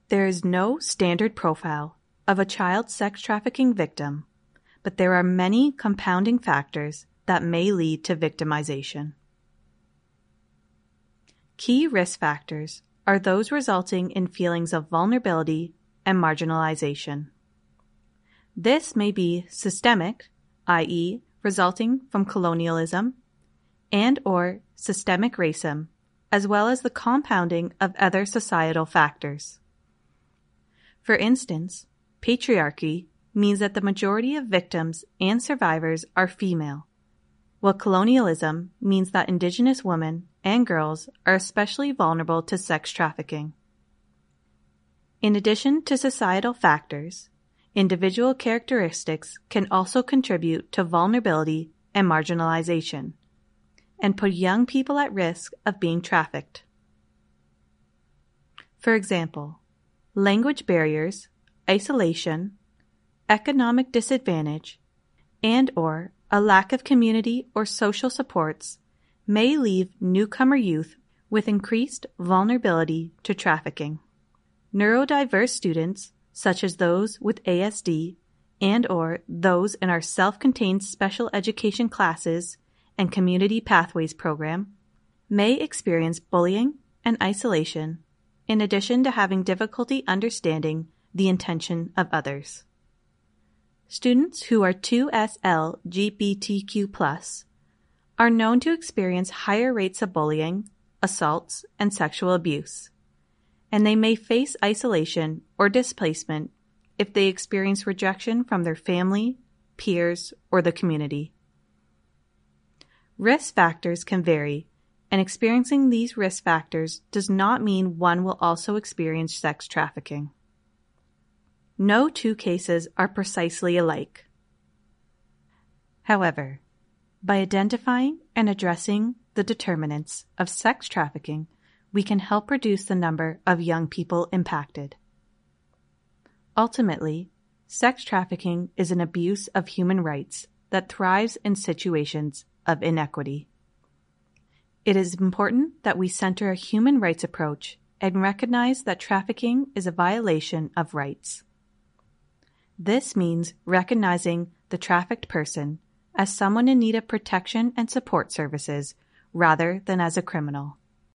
There is no standard profile of a child sex trafficking victim, but there are many compounding factors that may lead to victimization. Key risk factors are those resulting in feelings of vulnerability and marginalization. This may be systemic, i.e., resulting from colonialism, and/or systemic racism, as well as the compounding of other societal factors. For instance, patriarchy means that the majority of victims and survivors are female, while colonialism means that Indigenous women and girls are especially vulnerable to sex trafficking. In addition to societal factors, individual characteristics can also contribute to vulnerability and marginalization, and put young people at risk of being trafficked. For example, language barriers, isolation, economic disadvantage, and/or a lack of community or social supports may leave newcomer youth with increased vulnerability to trafficking. Neurodiverse students, such as those with ASD and/or those in our self-contained special education classes and Community Pathways program, may experience bullying and isolation, in addition to having difficulty understanding the intention of others. Students who are 2SLGBTQ+ are known to experience higher rates of bullying, assaults, and sexual abuse, and they may face isolation or displacement if they experience rejection from their family, peers, or the community. Risk factors can vary, and experiencing these risk factors does not mean one will also experience sex trafficking. No two cases are precisely alike. However, by identifying and addressing the determinants of sex trafficking, we can help reduce the number of young people impacted. Ultimately, sex trafficking is an abuse of human rights that thrives in situations of inequity. It is important that we center a human rights approach and recognize that trafficking is a violation of rights. This means recognizing the trafficked person as someone in need of protection and support services rather than as a criminal.